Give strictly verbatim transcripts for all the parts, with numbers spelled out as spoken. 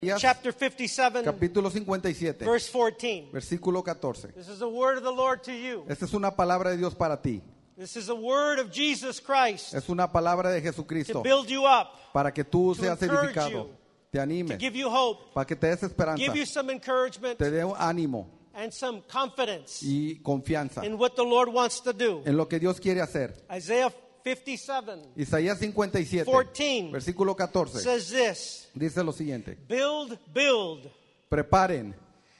Chapter fifty-seven, capítulo cincuenta y siete, verse fourteen. versículo catorce. This is a word of the Lord to you. Esta es una palabra de Dios para ti. This is a word of Jesus Christ Es una palabra de to Jesucristo build you up, para que tú to seas encourage edificado, you, te to anime, give you hope, para que te des esperanza, give you some encouragement te dé ánimo and some confidence y confianza in what the Lord wants to do. en lo que Dios quiere hacer. Isaiah fifty-seven, Isaías cincuenta y siete, fourteen versículo catorce, says this: dice lo siguiente: Build, build, preparen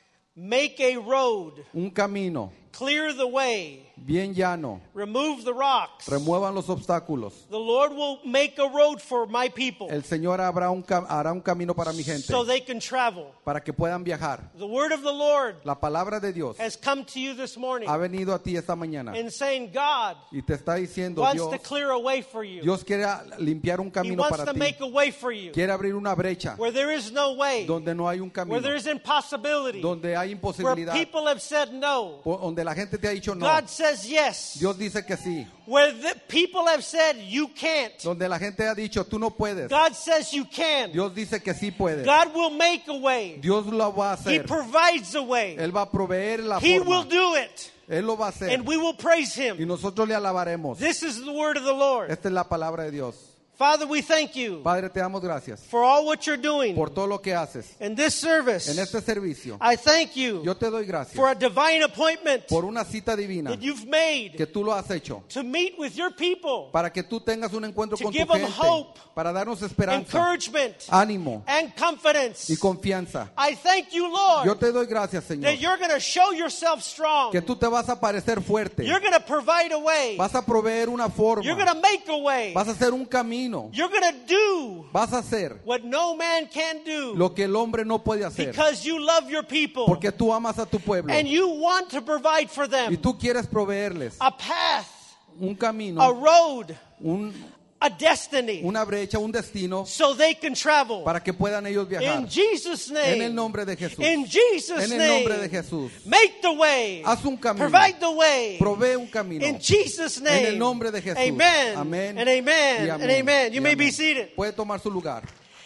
make a road, un camino clear the way, bien llano, remove the rocks. remuevan los obstáculos. The Lord will make a road for my people El Señor habrá un, cam- hará un camino para mi gente, so they can travel. para que puedan viajar. The word of the Lord La palabra de Dios has come to you this morning ha venido a ti esta mañana and saying God y te está diciendo: wants Dios, to clear a way for you. Dios quiere limpiar un He camino wants para to make ti, a way for you quiere abrir una brecha where there is no way, donde no hay un where camino, there is impossibility, donde hay where imposibilidad, people have said no. po- donde la gente te ha dicho no. God says yes. Dios dice que sí, Where the people have said you can't, donde la gente ha dicho tú no puedes, God says you can. Dios dice que sí puedes. God will make a way. Dios lo va a He hacer, provides a way. Él va a proveer la He will forma, do it, Él lo va a hacer and we will praise y Him. nosotros le alabaremos. This is the word of the Lord. Esta es la palabra de Dios. Father, we thank you Padre, te damos gracias for all what you're doing por todo lo que haces in this service. en este servicio. I thank you Yo te doy gracias for a divine appointment por una cita divina that you've made que tú lo has hecho, to meet with your people, para que tú tengas un encuentro To con tu give them gente, hope, para darnos esperanza, encouragement, ánimo and confidence. y confianza. I thank you, Lord, Yo te doy gracias, Señor, that you're going to show yourself strong. que tú te vas a parecer fuerte, You're going to provide a way. vas a proveer una forma, You're going to make a way. vas a hacer un camino, You're going to do vas a hacer what no man can do lo que el hombre no puede hacer, because you love your people porque tú amas a tu pueblo and you want to provide for y them tú quieres proveerles a path, un a camino, road, un, a destiny una brecha, un destino so they can travel. para que puedan ellos viajar. In Jesus' name. En el nombre de Jesús. In Jesus' En el name. nombre de Jesús. Make the way. Haz un camino. Provide the way. Provee un camino. In Jesus' name. En el nombre de Jesús. Amen. Amén. And amen. Y And amen. You Y may amén. be seated. Puede tomar su lugar.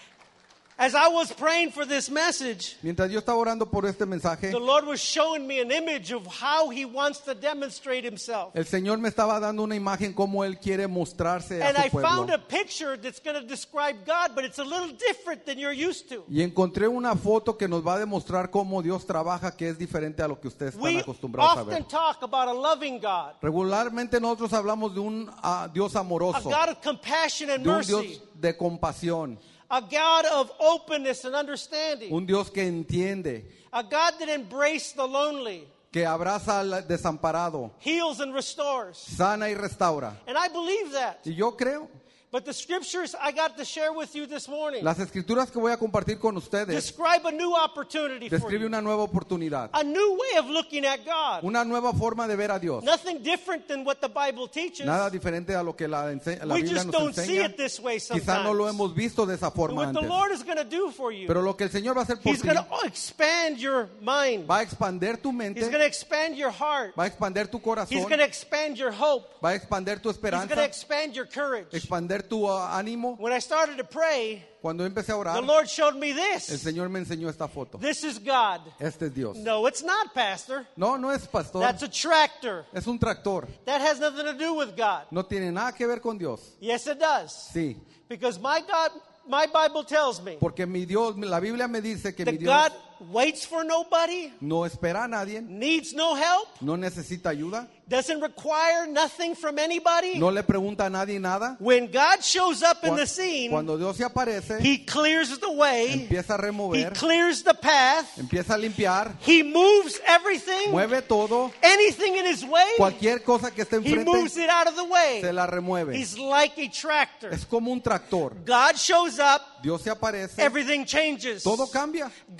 As I was praying for this message, Mientras yo estaba orando por este mensaje, the Lord was showing me an image of how He wants to demonstrate Himself. el Señor me estaba dando una imagen cómo Él quiere mostrarse a And I su found pueblo. a picture that's going to describe God, but it's a little different than you're used to. Y encontré una foto que nos va a demostrar cómo Dios trabaja, que es diferente a lo que ustedes están We acostumbrados a ver. often talk about a loving God, Regularmente nosotros hablamos de un ah, Dios a amoroso, God of compassion and de un mercy, Dios de compasión, a God of openness and understanding, un Dios que entiende, a God that embraced the lonely, que abraza al desamparado, heals and restores. sana y restaura. And I believe that. Y yo creo, But the scriptures I got to share with you this morning las escrituras que voy a compartir con ustedes describe a new opportunity for describe you, una nueva oportunidad, a new way of looking at God. una nueva forma de ver a Dios. Nothing different than what the Bible teaches. Nada diferente a lo que la, ense- la We Biblia just nos don't see enseña. it this way Quizá no lo sometimes. hemos visto de esa But forma what the antes. Lord is going to do for you, Pero lo que el Señor va a hacer por He's ti going to expand your mind. va a expander tu mente, He's going to expand your heart. va a expander tu He's corazón, going to expand your hope. va a expander tu He's going to esperanza, expand your courage. expander tu uh, ánimo. When I started to pray, Cuando empecé a the orar, Lord showed me el this. Señor me enseñó esta foto. This is God. Este es Dios. No, it's not, Pastor. No, no es pastor, That's a tractor. es un tractor. That has nothing to do with God. No tiene nada que ver con Dios. Yes, it does. Sí, Because my God, my Bible tells me porque mi Dios, la Biblia me dice que mi that Dios God waits for nobody, no espera a nadie, needs no help, no necesita ayuda, doesn't require nothing from anybody. no le pregunta a nadie nada. When God shows up in Cu- the scene, Cuando Dios se aparece, He clears the way, empieza a He remover, clears the path, empieza a limpiar, He moves everything, mueve todo, anything in His way, cualquier cosa que esté He moves enfrente it out of the way. se la remueve. He's like a tractor. Es como un tractor. God shows up, Dios se aparece, everything changes. todo cambia. God shows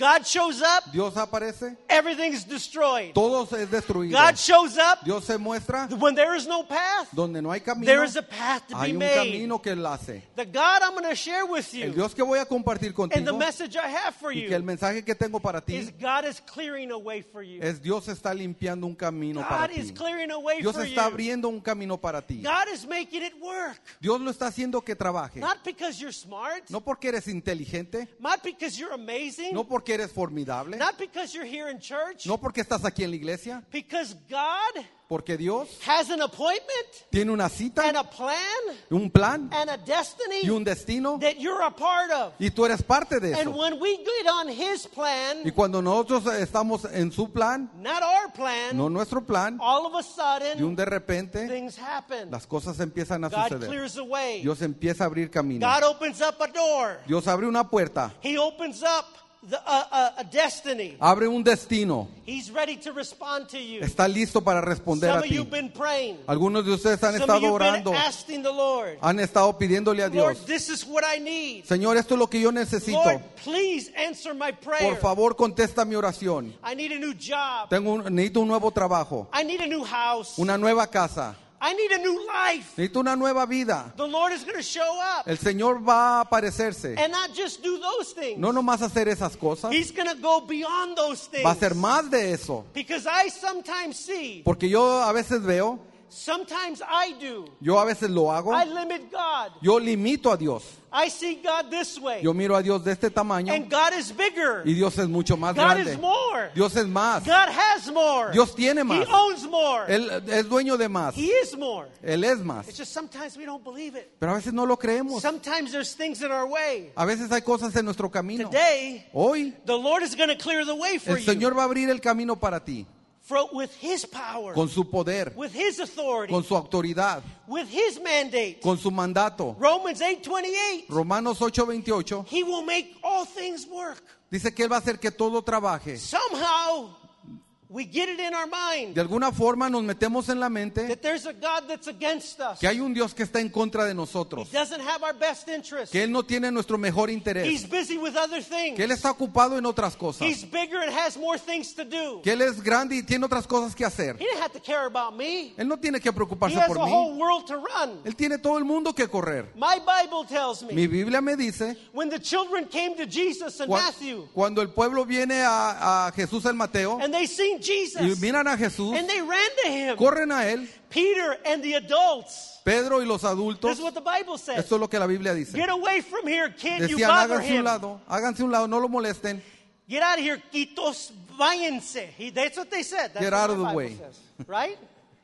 shows up, Dios aparece, everything's destroyed. todo es destruido. God shows up, Dios se muestra when there is no path, donde no hay camino. there is a path to Hay be un made. camino que él hace. The God I'm going to share with El you, Dios que voy a compartir and the contigo message I have for y que el you, mensaje que tengo para is ti God is clearing a way for you. es Dios está limpiando un camino para God is ti. clearing a way Dios for está you. abriendo un camino para ti. God is making it work. Dios lo está haciendo que trabaje. Not because you're smart, No porque eres inteligente, not because you're amazing, no porque eres formidable, not because you're here in church, no porque estás aquí en la iglesia, because God porque Dios has an appointment tiene una cita, and a plan un plan and a destiny y un destino that you're a part of. y tú eres parte de And eso. when we get on His Y plan, cuando nosotros estamos en su plan, not our plan, no nuestro plan, all of a de un sudden de repente things happen. las cosas empiezan a God suceder. clears a way. Dios empieza a abrir camino. God opens up a door. Dios abre una puerta, He opens up the, uh, uh, a destiny. abre un destino, He's ready to respond to you. está listo para responder Some a of you ti. have been praying. Algunos de ustedes han Some of estado you have orando, been asking the Lord, han estado pidiéndole a Lord, Dios, this is what I need. Señor, esto es lo que yo necesito. Lord, please answer my prayer. Por favor, contesta mi oración. I need a new job. Tengo un- necesito un nuevo trabajo, I need a new house. una nueva casa, I need a new life. necesito una nueva vida. The Lord is going to show up El Señor va a aparecerse. and not just do those things. No nomás hacer esas cosas, He's going to go beyond those things. va a hacer más de eso. Because I sometimes see, Porque yo a veces veo, sometimes I do, yo a veces lo hago, I limit God. yo limito a Dios. I see God this way. Yo miro a Dios de este tamaño And God is bigger. y Dios es mucho más God is grande. more. Dios es más. God has more. Dios tiene He más. owns more. Él es dueño de más. He is more. Él es más. It's just sometimes we don't believe it. Pero a veces no lo creemos. Sometimes there's things in our way. A veces hay cosas en nuestro camino. Today, Hoy the Lord is going to clear the way for el you Señor va a abrir el camino para ti for, with His power, con su poder, with His authority, con su autoridad, with His mandate. con su mandato. Romans eight twenty-eight. Romanos ocho veintiocho He will make all things work. dice que Él va a hacer que todo trabaje. Somehow, we get it in our mind De alguna forma nos metemos en la mente that there's a God that's against us. que hay un Dios que está en contra de He nosotros, doesn't have our best interest. que Él no tiene nuestro mejor He's interés, busy with other things. que Él está ocupado en otras cosas, He's bigger and has more things to do. que Él es grande y tiene otras cosas que hacer. He didn't have to care about me. Él no tiene que He preocuparse has por a whole mí. world to run. Él tiene todo el mundo que correr. My Bible tells me Mi Biblia me dice, when the children came to Jesus and cua- Matthew cuando el pueblo viene a, a Jesús en Mateo and they seen y Jesus miran a Jesús, and they ran to him, corren a Él, Peter and the adults. Pedro y los This adultos. is what the Bible says. Esto es lo que la Biblia dice. Get away from here, kid. You Decían, bother háganse un him. lado, háganse un lado, no lo molesten. Get out of here, quitos, váyanse. He, that's what they said. That's Get what out my of the Bible way. says, right?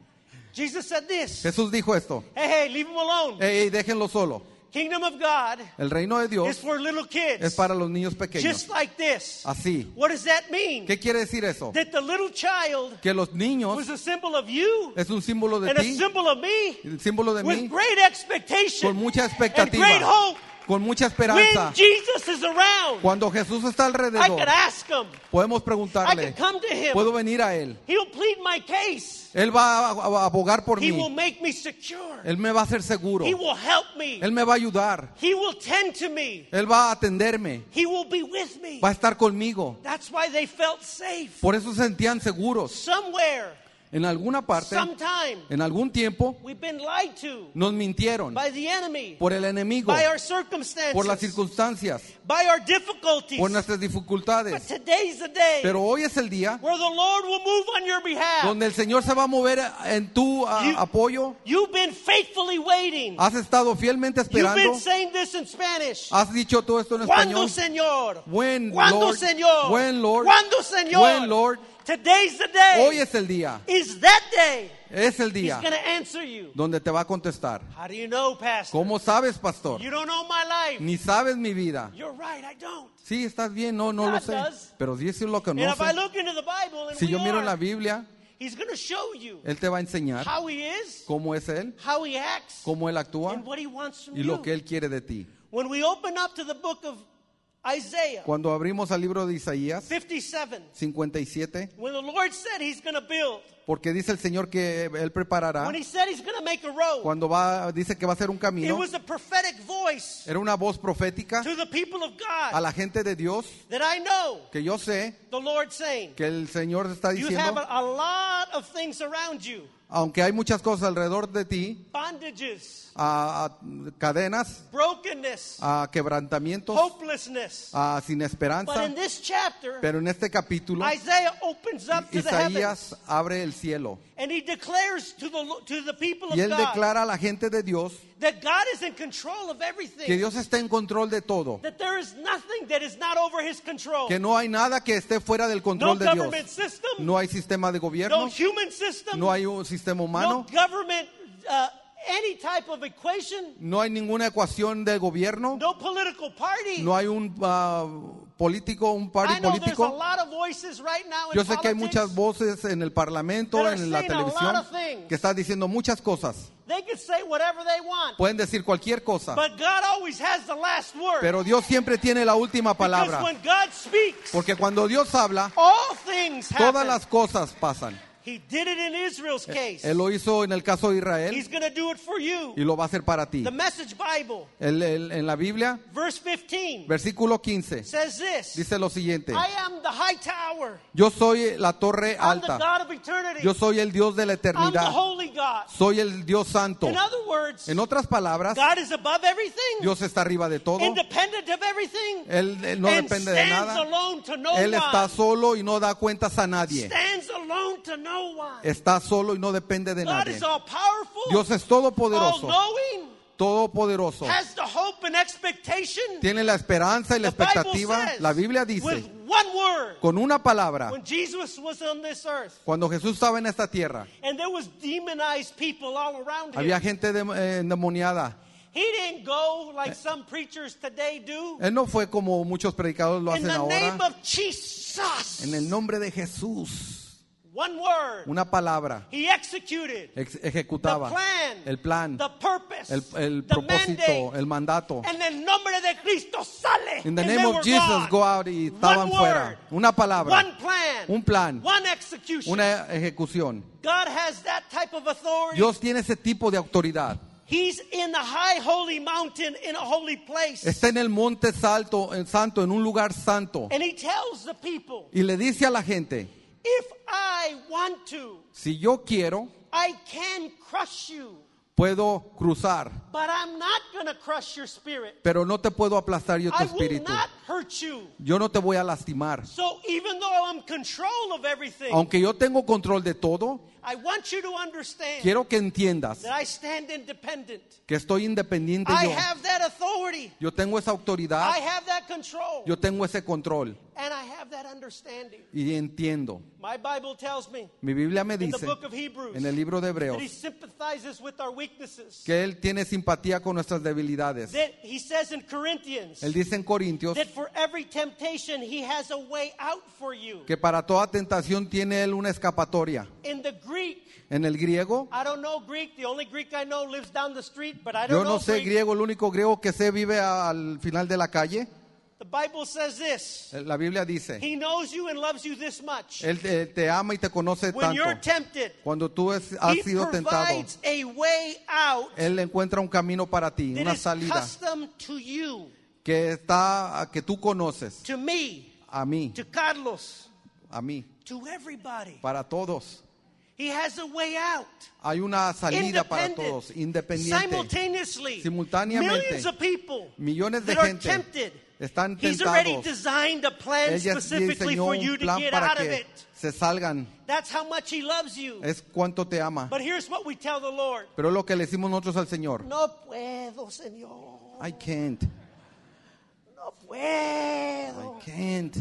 Jesus said this. Jesús dijo esto, Hey, hey, leave him alone. ey, ey, déjenlo solo. Kingdom of God El reino de is Dios for little kids. es para los niños pequeños. Just like this. Así. What does that mean? ¿Qué quiere decir eso? That the little child Que los niños was a symbol of you es un símbolo de and a ti, symbol of me el símbolo de with mí, great expectation con mucha and great expectativa, hope. con mucha When esperanza. Jesus is around, Cuando Jesús está I alrededor, could ask him. podemos I preguntarle, could come to him. puedo venir a Él. He'll plead my case. Él va a a abogar por He will mí. make me secure. Él me va a hacer seguro. He will help me. Él me va a ayudar. He will tend to me. Él va a atenderme. He will be with me. Va a estar conmigo. That's why they felt safe. Por eso se sentían seguros. Somewhere, En alguna parte, sometime, en algún tiempo, we've been lied to nos mintieron by the enemy, por el enemigo, by our circumstances, por las circunstancias, by our difficulties. por nuestras But dificultades. today's the day Pero hoy es el día where the Lord will move on your behalf. donde el Señor se va a mover en tu a- You- apoyo. You've been faithfully waiting. Has estado fielmente You've esperando. been saying this in Spanish. Has dicho todo esto en ¿Cuándo, español. Señor? When, ¿Cuándo, Lord? Señor? When, Lord? ¿Cuándo, Señor? When, Lord? Today's the day. Hoy es el día. Is that day. Es el He's día going to answer you. donde te va a contestar. How do you know, Pastor? ¿Cómo sabes, pastor? You don't know my life. Ni sabes mi vida. You're right, I don't. Sí, estás bien, no, no lo God sé. does. Pero si eso es lo que And no if I sé. look into the Bible and Si we yo miro en la are, Biblia, He's going to show you Él te va a enseñar how He is, cómo es Él, how He acts, cómo Él actúa and what He wants from y lo you. que Él quiere de ti. When we open up to the book of Isaiah Cuando abrimos al libro de Isaías fifty-seven, cincuenta y siete, when the Lord said he's going to build, porque dice el Señor que Él preparará, when he said he's going to make a road, cuando va, dice que va a ser un it camino, was a prophetic voice era una voz profética to the people of a God la gente de Dios, that I know que yo sé the Lord saying, que el Señor está you have diciendo, a, a lot of things around you, aunque hay muchas cosas alrededor de ti, bondages, a, a cadenas, brokenness, a quebrantamientos, hopelessness. a sin But esperanza, in this chapter, pero en este capítulo Isaiah opens up to the heavens Isaías abre el cielo and he declares to the to the people y of él God declara a la gente de Dios that God is in control of que everything, Dios está en control de todo, that there is nothing that is not over his control. que no hay nada que esté fuera del No control de government Dios. system, No hay sistema de no gobierno, human system, no hay un sistema no humano, government, uh, any type of equation, no hay ninguna ecuación de gobierno, no political party. no hay un ah, político, un party I know there's a político. lot of voices right now in Yo sé que hay politics. muchas voces en el parlamento, that are en la saying a lot televisión, of things. que están diciendo muchas cosas. They can say whatever they want, Pueden decir cualquier cosa, but God always has the last word. pero Dios siempre tiene la última Because palabra. when God speaks, Porque cuando Dios habla, all things todas happen. las cosas pasan. He did it in Israel's case. Él lo hizo en el caso de Israel He's going to do it for you. y lo va a hacer para ti. The Message Bible, El- el- en la Biblia, verse fifteen, versículo quince, says this. dice lo siguiente: I am the high tower. Yo soy la torre I'm the alta, God of eternity. yo soy el Dios de la I'm the eternidad, holy God. soy el Dios santo. In other words, En otras palabras, God is above everything, Dios está arriba de todo, independent of everything, Él, Él no and depende de stands nada, alone to no Él está one. solo y no da cuentas a nadie, Stands alone to no one. está solo y no depende de God nadie. is all powerful, Dios es all todopoderoso, knowing, todopoderoso. has the hope and expectation. Tiene la esperanza y la The Bible expectativa. says, La Biblia with dice, one word, con una palabra, when Jesus was on this earth, cuando Jesús estaba en esta tierra, and there was demonized people all around había him, gente de- eh, endemoniada. he didn't go like some preachers today do. Él no fue como muchos predicadores lo In hacen the name ahora. of Jesus, En el nombre de Jesús, one word, una palabra, he executed ex- the ejecutaba plan, el plan, the purpose, el, el the propósito, mandate. el mandato. En el nombre de Cristo sale. In the and name they of were Jesus, gone. go out y estaban One fuera. word, Una palabra, one plan, un plan, one execution. una ejecución. God has that type of authority. Dios tiene ese tipo de autoridad. He's in the high holy mountain in a holy place. Está en el monte salto, en santo, en un lugar santo. And he tells the people, Y le dice a la gente, if I want to, si yo quiero, I can crush you. puedo cruzar, But I'm not going to crush your spirit. pero no te puedo aplastar yo tu I will espíritu. not hurt you. Yo no te voy a lastimar. So even though I'm in control of everything, Aunque yo tengo control de todo, I want you to understand quiero que entiendas that I stand independent. que estoy independiente I yo. have that authority. Yo tengo esa autoridad, I have that control. yo tengo ese control And I have that understanding. y entiendo. My Bible tells me Mi Biblia me in the dice book of Hebrews en el libro de that he Hebreos sympathizes with our weaknesses. que Él tiene simpatía con nuestras debilidades. That he says in Corinthians Él dice en Corintios that for every temptation he has a way out for you. que para toda tentación tiene Él una escapatoria. In the Greek, En el griego, I don't know Greek. The only Greek I know lives down the street, but I yo don't know no sé Greek. griego, el único griego que sé vive a- al final de la calle. The Bible says this. La Biblia dice, He knows you and loves you this much. Él te, te ama y te conoce When you're tanto. tempted, Cuando tú es- has he sido tentado, provides a way out Él encuentra un camino para ti, that una is salida custom to you, que está, que tú conoces, to me, a mí, to Carlos, a mí, to everybody. para todos. He has a way out. Hay una salida para Independent. todos, independiente. Simultaneously, Simultáneamente, millions of people millones de that are gente tempted. están He's already tentados. designed a plan Él ya specifically diseñó for you un to plan get para out of que it. se salgan. That's how much he loves you. Es cuánto te ama. But here's what we tell the Lord. Pero es lo que le decimos nosotros al Señor. No puedo, Señor. I can't. No I puedo. can't.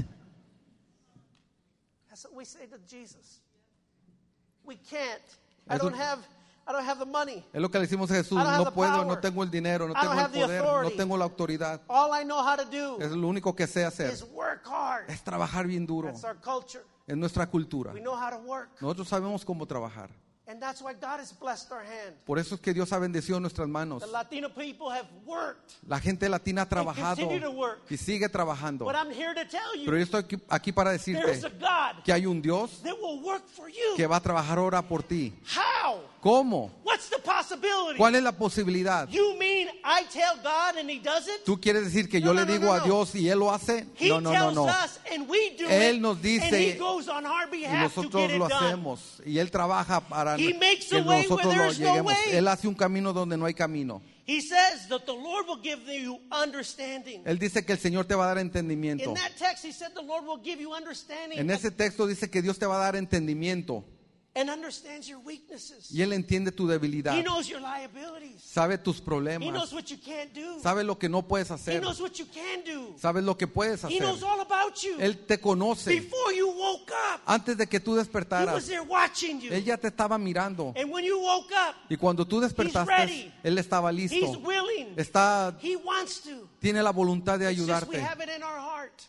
That's what we say to Jesus. We can't. I Es don't un- have I don't have the money. Es lo que le decimos a Jesús. I don't have No the puedo, power. no tengo el dinero, no I don't tengo el have the poder, no authority. tengo la autoridad. All I know how to do Es lo único que sé hacer. is work hard. Es trabajar bien duro. That's our culture. Es nuestra cultura. We know how to work. Nosotros sabemos cómo trabajar. And that's why God has blessed our hand. Por eso es que Dios ha bendecido nuestras manos. The Latino people have worked. La gente latina ha trabajado continue to work. y sigue trabajando. But I'm here to tell you, Pero yo estoy aquí, aquí para there's decirte a God que hay un Dios that will work for you. que va a trabajar ahora por ti. How? ¿Cómo? What's the possibility? ¿Cuál es la posibilidad? You mean I tell God and He does it? ¿Tú quieres decir que No, yo no, le no, digo no, a no. Dios y Él lo hace? He No, no, no, tells no. us and we do Él it, nos and dice He goes on our Y behalf to nosotros get it lo done. hacemos. Y Él trabaja para He makes que a way nosotros where lo there's no lleguemos. way. Él hace un camino donde no hay camino. He says that the Lord will give you understanding. Él dice que el Señor te va a dar entendimiento. In that text, He said the Lord will give you understanding En ese texto dice que Dios te va a dar entendimiento. and understands your weaknesses. Y Él entiende tu debilidad. He knows your liabilities. Sabe tus He knows problemas. what you can't do. Sabe lo que no puedes He hacer. knows what you can do. Sabes lo que puedes He hacer. knows all about you. Él te conoce. Before you woke up, Antes de que tú He was despertaras, there watching you. Él ya te estaba mirando. And when you woke up, Y cuando tú ready. despertaste, Él estaba He's listo. willing. Está, He wants to. tiene la voluntad de It's just we ayudarte. have it in our heart.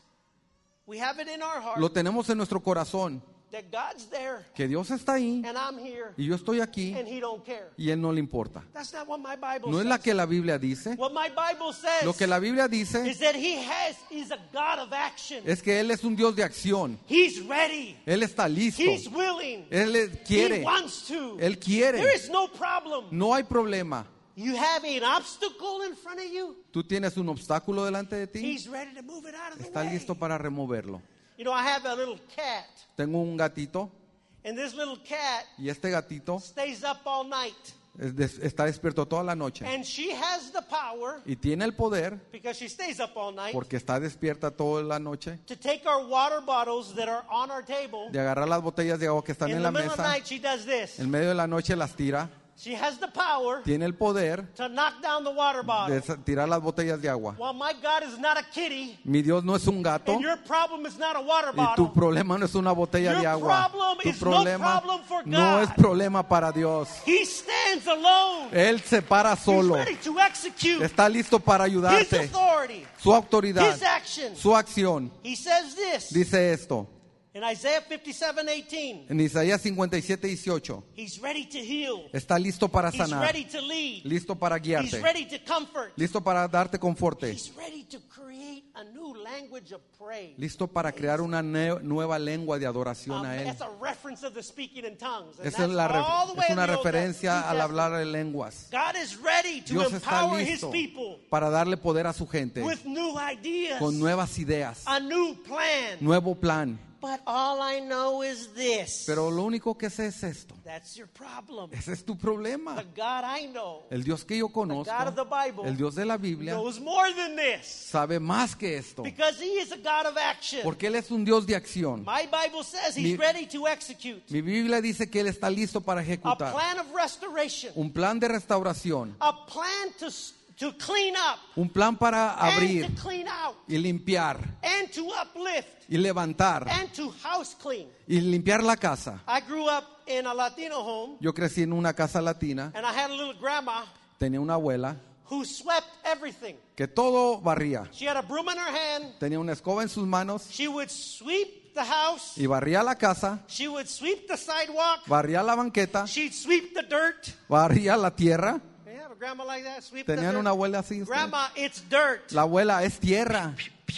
We have it in our heart Lo tenemos en nuestro corazón. that God's there Que Dios está ahí and I'm here y yo estoy aquí and He don't care. y Él no le importa. That's not what my Bible No es says. la que la Biblia dice. What my Bible says Lo que la Biblia dice is that He has is a God of action. es que Él es un Dios de acción. He's ready. Él está listo. He's willing. Él le- He quiere. wants to. Él quiere. There is no problem. No hay problema. You have an obstacle in front of you. Tú tienes un obstáculo delante de ti. He's ready to move it out of the Está way. listo para removerlo. You know, I have a little cat, Tengo un gatito and this little cat y este gatito stays up all night. es des- está despierto toda la noche And she has the power, y tiene el poder, because she stays up all night, porque está despierta toda la noche, to take our water bottles that are on our table. de agarrar las botellas de agua que están In en the la middle of the mesa. night, she does this. En medio de la noche las tira. She has the power Tiene el poder to knock down the water de bottle. sa- tirar las botellas de agua. Well, my God is not a kitty, Mi Dios no es un gato and your problem is not a water y tu bottle. problema no es una botella Your de agua. problem Tu is no problema problem for no God. es problema para Dios. He stands alone. Él se para He's solo. ready to execute Está listo para His ayudarte. authority, Su autoridad, His action. su acción. He says this Dice esto in Isaiah fifty-seven eighteen. en Isaías cincuenta y siete dieciocho. He's ready to heal. Está listo para He's sanar, ready to lead. listo para He's guiarte, ready to comfort. listo para darte conforte, He's ready to create a new language of praise. listo para crear una ne- nueva lengua de adoración Um, a Él. that's a reference of the speaking in tongues. And Esa es, that's la ref- all the way es in una the Old referencia Testament, al New hablar en lenguas. Testament. God is ready to Dios está empower His listo people para darle poder a su gente with new ideas, con nuevas ideas, a new plan. nuevo plan. But all I know is this. Pero lo único que sé es esto. That's your problem. Ese es tu The problema. God I know, El Dios que yo the conozco, God of the Bible, el Dios de la Biblia, knows more than this. sabe más que esto. Because He is a God of action. Porque Él es un Dios de acción. My Bible says Mi- He's ready to execute Mi Biblia dice que Él está listo para a ejecutar plan of restoration, un plan de restauración, a plan to, s- to clean up un plan para abrir and to clean out y limpiar and to uplift y levantar and to house clean. y limpiar la casa. I grew up in a Latino home, Yo crecí en una casa latina, and I had a little grandma tenía una abuela who swept everything. que todo barría. She had a broom in her hand. Tenía una escoba en sus manos She would sweep the house. y barría la casa, She would sweep the sidewalk. barría la banqueta, She'd sweep the dirt. barría la tierra. You have a grandma like that? Sweep the ¿Tenían dirt. una abuela así ustedes? Grandma, it's dirt. La abuela es tierra,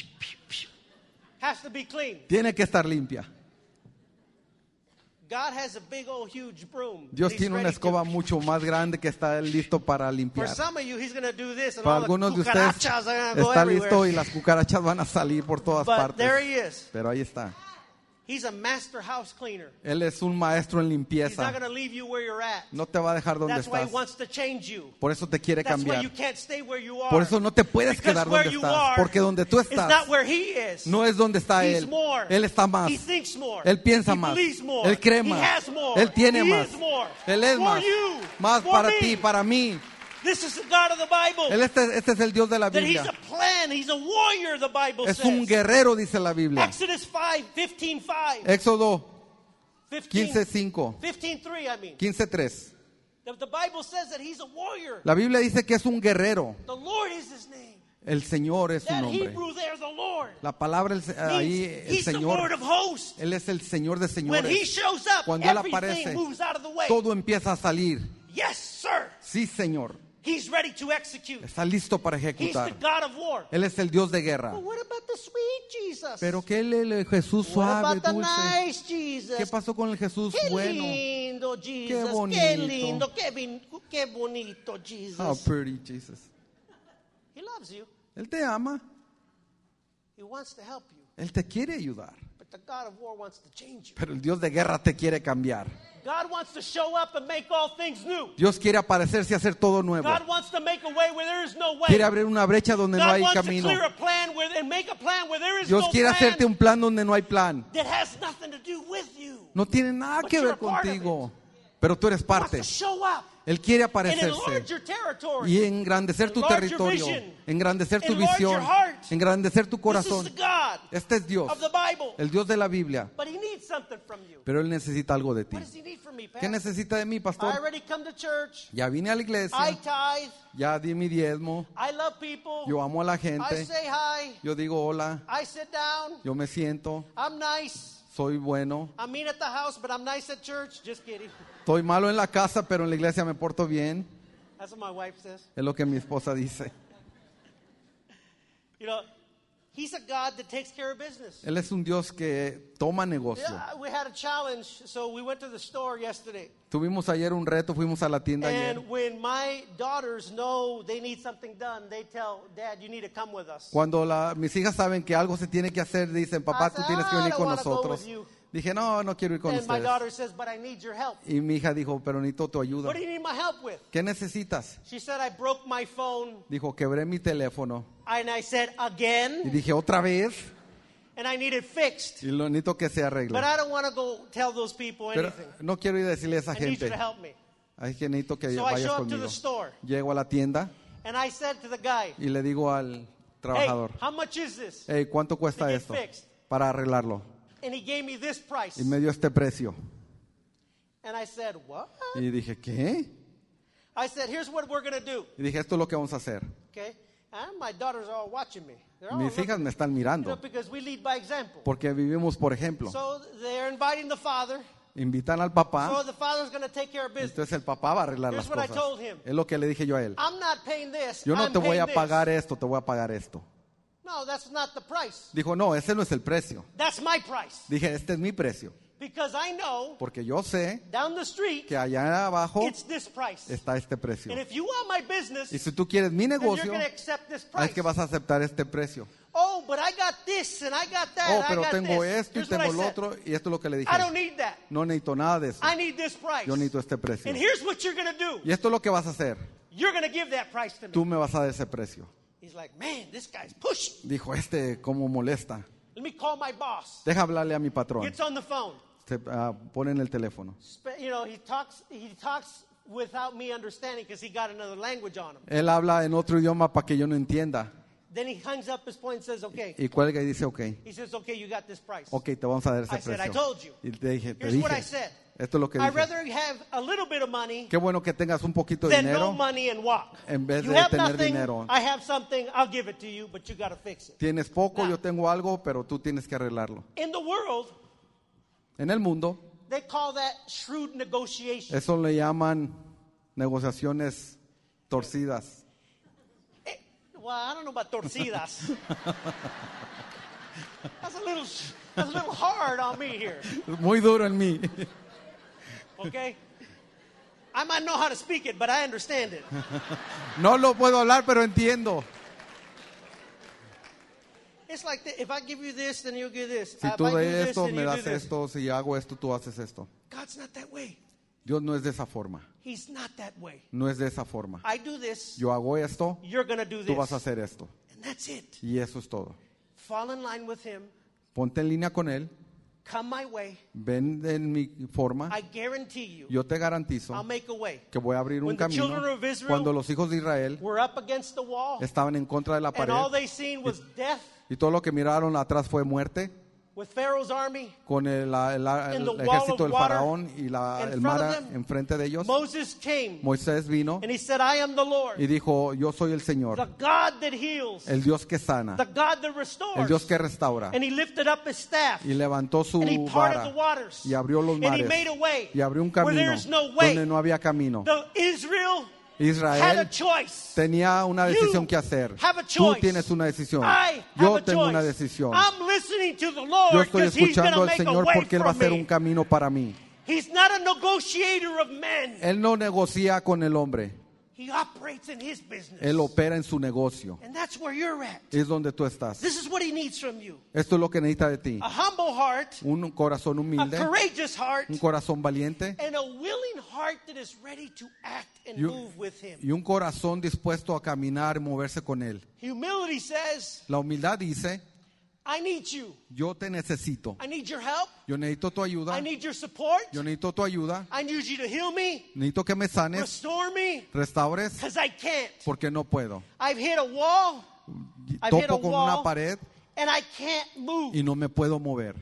Has to be clean. tiene que estar limpia. God has a big old huge broom. Dios He's tiene una ready to- escoba mucho más grande que está listo para For limpiar. some of you, He's going to do this, and Para all the algunos de ustedes cucarachas are going to go está everywhere. listo y las cucarachas van a salir por todas But there partes. He is. Pero ahí está. He's a master house cleaner. Él es un maestro en He's not limpieza. going to leave you where you're at. No te va a dejar donde That's why He estás. wants to change you. Por eso te quiere That's why cambiar. you can't stay where you are. Por eso no te puedes Because quedar where donde you estás. are Porque donde tú is estás not where He is. no es donde está He's Él. more. Él está más. He thinks more. Él piensa He más. believes more. Él cree He más. has more. Él tiene He más. is more. Él es For más. you. Más For para me. ti, para mí. This is the God of the Bible. Él este, este es el Dios de la That He's Biblia. a plan. He's a warrior, the Bible Es says. un guerrero, dice la Biblia. Exodus five, fifteen five. Éxodo fifteen, quince cinco, fifteen three, I mean. quince tres. The, the Bible says that He's a warrior. La Biblia dice que es un guerrero. The Lord is His name. El Señor es su That nombre. Hebrew there, the Lord, La palabra el, ahí, means el He's the Lord Señor, of hosts. Él es el Señor de When He señores. shows up, Cuando Él everything aparece, moves out of the way. todo empieza a salir. Yes, sir. Sí, Señor. He's ready to execute. Está listo para He's ejecutar. the God of war. Él es el Dios de guerra. But what about the sweet Jesus? Pero que Él es el Jesús What suave, about the dulce. nice Jesus? ¿Qué pasó con el Jesús Qué bueno? lindo Jesus, Qué qué, bonito. lindo, qué, bin- qué bonito Jesus. How pretty Jesus. He loves you. Él te ama. He wants to help you. Él te quiere ayudar. But the God of war wants to change you. Pero el Dios de guerra te quiere cambiar. God wants to show up and make all things new. Dios quiere aparecerse y hacer todo nuevo. God wants to make a way where there is no way. Quiere abrir una brecha donde no God hay wants camino. to clear a plan where, and make a plan where there is Dios no quiere plan hacerte un plan donde no hay plan. that has nothing to do with you. No tiene nada But que you're ver a part of contigo. Pero tú eres He wants parte. to show up Él quiere and aparecerse enlarge your territory. y engrandecer tu Enlarge your territorio, vision. engrandecer tu Enlarge your visión, heart. engrandecer tu This is corazón. the God Este es Dios, of the Bible. el Dios de la Biblia. But He needs something from you. Pero Él necesita algo de ti. What does He need from me, ¿Qué Pastor? necesita de mí, I pastor? already come to church. Ya vine a la I iglesia, tithe. ya di mi diezmo, I love people. yo amo a la I gente, say hi. yo digo hola, I sit down. yo me siento, I'm nice. soy bueno, I'm mean at the house, but I'm nice at church. Just kidding. estoy malo en la casa, pero en la iglesia me porto bien. That's what my wife says. Es lo que mi esposa dice. You know, He's a God that takes care of business. Él es un Dios que toma negocio. Yeah, we had a challenge, so we went to the store yesterday. Tuvimos ayer un reto, fuimos a la tienda ayer. And when my daughters know they need something done, they tell Dad, you need to come with us. Cuando la- mis hijas saben que algo se tiene que hacer, dicen, papá, tú tienes que I venir don't con wanna go nosotros. with you. Dije, no, no quiero ir con And my ustedes. daughter says, but I need your help. Y mi hija dijo, pero necesito tu ayuda. What do you need my help with? ¿Qué necesitas? She said, I broke my phone. Dijo, quebré mi teléfono. And I said, Y again? dije, otra vez. And I need it fixed. Y lo necesito que se arregle. But I don't want to go tell those people Pero anything. no quiero ir a decirle a esa I need you gente. to help me. Así que necesito que So I vayas show up to conmigo. the store. Llego a la tienda And I said to the guy, y le digo al hey, trabajador, how much is this? hey, ¿cuánto cuesta To get esto? fixed. Para arreglarlo. And he gave me this price. Y me dio este precio. And I said, what? Y dije, ¿qué? I said, here's what we're going to do. Y dije, esto es lo que vamos a hacer. Okay? And my daughters are all watching me. They're all Mis looking, hijas me están you know, mirando. because we lead by example. Porque vivimos, por ejemplo, So they're inviting the father. invitan al So papá. the father's going to take care of business. Entonces el papá va a arreglar las Here's what I cosas. told him. Es lo que le dije yo a él. I'm not paying this. Yo no I'm te voy paying a this. pagar esto, te voy a pagar esto. No, that's not the price. Dijo, no, ese no es el precio. That's my price. Dije, este es mi precio. Because I know Porque yo sé down the street, que allá abajo it's this price. está este precio. And if you want my business, Y si tú quieres mi then you're negocio, going to accept this es price. que vas a aceptar este precio. Oh, but I got this and I got that. Oh, I pero got tengo this. esto y Here's what tengo I lo said. otro. Y esto es lo que le dije. I don't need that. No necesito nada de eso. I need this price. Yo necesito este precio. And here's what you're going to do. Y esto es lo que vas a hacer. You're going to give that price to me. Tú me vas a dar ese precio. He's like, man, this guy's pushing. Dijo, este, cómo molesta. Let me call my boss. Deja hablarle a mi patrón. Gets on the phone. Se ah, pone en el teléfono. Spe- You know, he talks. He talks without me understanding because he got another language on him. Él habla en otro idioma para que yo no entienda. Then he hangs up his phone and says, okay. Y cuelga y dice, ok, He says, okay, you got this price. ok, te vamos a dar ese I said, I precio. told you. Y te dije, te Here's what I dije, said. esto es lo que I'd dije. rather have a little bit of money Qué bueno que tengas un poquito de than no dinero. money and walk. En vez You de have tener nothing, dinero. I have something, I'll give it to you, but you got to fix it. Tienes poco, Now. yo tengo algo, pero tú tienes que arreglarlo. In the world, En el mundo, they call that shrewd negotiation. eso le llaman negociaciones torcidas. Eh, well, I don't know about torcidas. That's a little, that's a little hard on me here. Muy duro en mí. Okay? I might know how to speak it, but I understand it. No lo puedo hablar, pero entiendo. It's like the, if I give you this, then you'll give this. Si if tú I do de this, esto, then me you do das this. esto. Si hago esto, tú haces esto. God's not that way. Dios no es de esa forma. He's not that way. No es de esa forma. I do this, Yo hago esto, you're going to do tú vas a this. hacer esto. And that's it. Y eso es todo. Fall in line with him. Ponte en línea con Él. Come my way. Ven en mi forma. I guarantee you, Yo te garantizo I'll make a way. que voy a abrir un When the camino. children of Israel Cuando los hijos de Israel We're up against the wall, estaban en contra de la and all pared they seen was death. y todo lo que miraron atrás fue muerte, with Pharaoh's army, con el, la- la- in el the wall ejército of del water faraón y la- in el front mar of them, enfrente de ellos, Moses came Moisés vino and he said, I am the Lord, y dijo, yo soy el the Señor, God that heals, el Dios que sana, the God that el restores. Dios que restaura. And he lifted up his staff Y levantó su and he parted vara the waters y abrió los and he mares made a way y abrió un where camino there's no way. donde no había camino. The Israel had a Israel choice. tenía una decisión You que hacer. have a Tú choice. tienes una decisión. I have Yo a tengo choice. una decisión. I'm listening to the Yo Lord estoy because He's going escuchando to al make a Señor way porque Él va a for hacer un me. camino para mí. He's not a negotiator of men. Él no negocia con el hombre. He operates in His business. Él opera en su negocio. And that's where you're at. Es donde tú estás. This is what He needs from you. Esto es lo que necesita de ti. A humble heart, Un corazón a humilde, courageous heart, un corazón valiente and a willing heart that is ready to act and y un, move with Him. y un corazón dispuesto a caminar y moverse con Él. Humility says, La humildad dice, I need you. yo te necesito. I need your help. Yo necesito tu ayuda. I need your support. Yo necesito tu ayuda. I need you to heal me, Necesito que me sanes, restore me, restaures, because I can't. porque no puedo. I've hit a wall, I've hit a Topo con una wall, pared and I can't move. y no me puedo mover.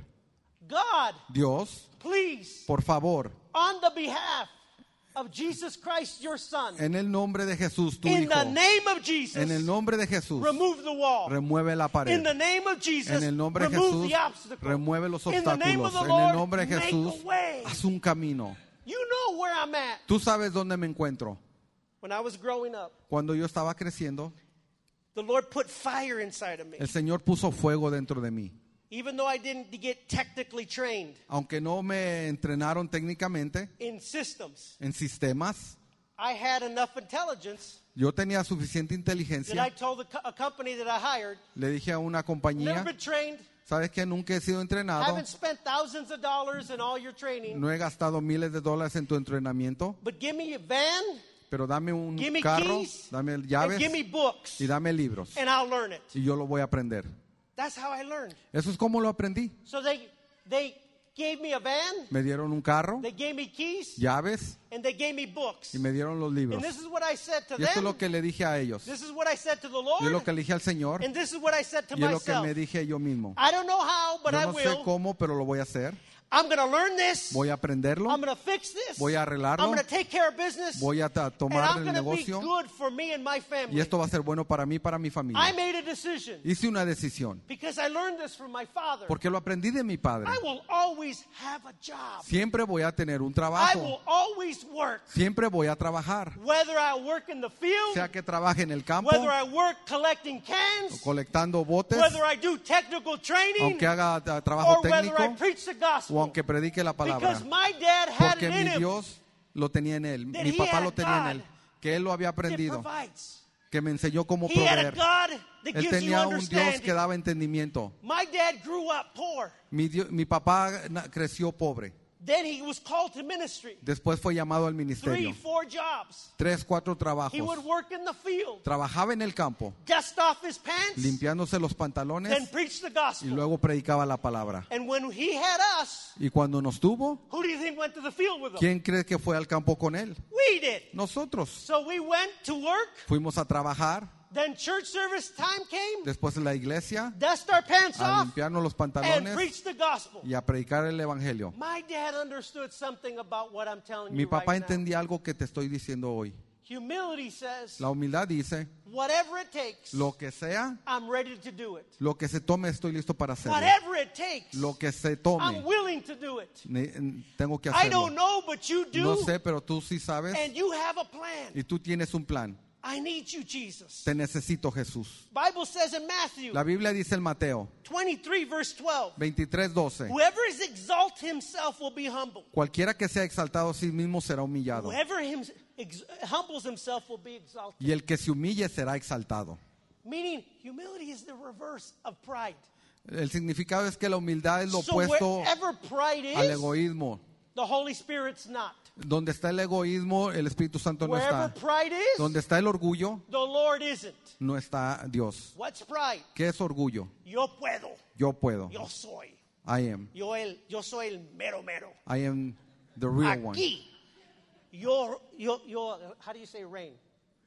God, Dios, please, por favor, on the behalf of Jesus Christ, your Son, en el nombre de Jesús, tu in Hijo, the name of Jesus, en el nombre de Jesús, remove the wall. remueve la In pared. the name of Jesus, En el nombre de remove Jesús, the obstacle. remueve los In the name of obstáculos. the En el Lord, nombre de make Jesús, a way. haz un camino. You know where I'm at. Tú sabes dónde me encuentro. When I was growing up, Cuando yo estaba creciendo, the Lord put fire inside of me. el Señor puso fuego dentro de mí. Even though I didn't get technically trained Aunque no me entrenaron técnicamente in systems, en sistemas, I had enough intelligence yo tenía suficiente that I inteligencia. told a, co- a company that I hired, Le dije a una never compañía, been trained, ¿sabes que nunca he sido entrenado? haven't spent thousands of dollars in all your training, No he gastado miles de dólares en tu entrenamiento, but give me a van, pero dame un give me carro, keys, dame and llaves give me books, y dame libros. and I'll learn it. Y yo lo voy a aprender. That's how I learned. Eso es como lo aprendí. So they they gave me a van, Me dieron un carro, they gave me keys, llaves and they gave me books. y me dieron los libros. And this is what I said to Y esto es them. lo que le dije a ellos. This is what I said to the Y es lo Lord. que le dije al Señor. And this is what I said to Y es lo que myself. me dije yo mismo. I don't know how, but Yo I no sé will. cómo, pero lo voy a hacer. I'm going to learn this. Voy a aprenderlo. I'm going to fix this. Voy a arreglarlo. I'm going to take care of business. Voy a ta- And tomar I'm el going to be negocio. good for me and my Y family. esto va a ser bueno para mí y para mi I familia. made a decision Hice una decisión. because I learned this from my father. Porque lo aprendí de mi padre. I will always have a job. Siempre voy a tener un I trabajo. will always work. Siempre voy a trabajar. Whether I work in the field, Sea que trabaje en el campo, whether I work collecting o cans, colectando botes, whether I do technical training, aunque haga ah, trabajo or whether I técnico, preach the o gospel. aunque predique la palabra. Because my dad had Porque it in mi him Dios lo tenía en él. that Mi he papá had lo a tenía en God él. Que él lo había that aprendido. provides. Que me enseñó cómo He had a proveer. God that Él gives you tenía un Dios que understanding. daba entendimiento. My dad grew up poor. Mi, Dio- mi papá na- creció pobre. Then he was called to ministry. Después fue llamado al Three, ministerio. four jobs. Tres, cuatro trabajos. He would work in the field, Trabajaba en el campo, dust off his pants, limpiándose los then pantalones preach the y gospel. luego predicaba la palabra. And when he had us, Y cuando nos tuvo, who do you think went to the field with him? ¿quién cree que fue al campo con él? We did. Nosotros. So we went to work. Fuimos a trabajar, Then church service time came. después en la iglesia, Dust our pants a off limpiarnos los and pantalones preach the gospel. y a predicar el evangelio. My dad understood something about what I'm telling Mi you papá right now. entendía algo que te estoy diciendo hoy. Humility says, La humildad dice, whatever it takes, lo que sea, I'm ready to do it. lo que se tome, estoy listo para hacerlo. Whatever it takes, Lo que se I'm tome, willing to do it. ne- tengo que I don't hacerlo. know, but you No do, sé, pero tú sí sabes and you have a plan. y tú tienes un plan. I need you, Jesus. Te necesito, Jesús. Bible says in Matthew La Biblia dice en Mateo twenty-three, verse twelve, veintitrés doce, whoever is exalt himself will be humbled. cualquiera que sea exaltado a sí mismo será humillado, Whoever him, ex, humbles himself will be exalted. y el que se humille será exaltado. Meaning, humility is the reverse of pride. El significado es que la humildad es lo So opuesto wherever pride al is, egoísmo. the Holy Spirit's not. Donde está el egoísmo, el Espíritu Santo no Wherever está. pride is, Donde está el orgullo, the Lord isn't. no está Dios. What's pride? ¿Qué es orgullo? Yo puedo. Yo puedo. Yo soy. I am. Yo, el, yo soy el mero mero. I am the real one. Aquí. Yo, yo, yo, how do you say reign?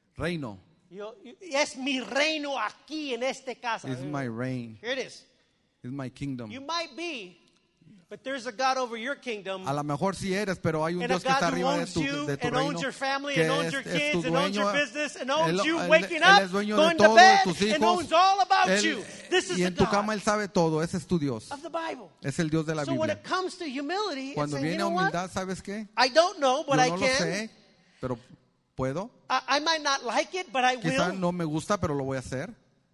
Reino. Yo, es mi reino aquí en este casa. Is my reign. Here it is. Es my kingdom. You might be, but there's a God over your kingdom. A lo mejor sí eres, pero hay un And a Dios que está God who arriba de owns tu, you de tu and reino, owns your family que and owns es, your es tu kids and owns your dueño. business and owns Él, you él- waking él up, es dueño de going to todo, de bed, tus and hijos. knows all about Él- you. This is y the en tu God cama Él sabe todo. Ese es tu Dios. of the Bible. Es el Dios de la So when Biblia. it comes to humility, it's Cuando saying, you viene know what? humildad, ¿sabes qué? I don't know, but Yo I no lo can. sé, pero puedo. I, I might not like it, but I Quizá will. no me gusta, pero lo voy a hacer.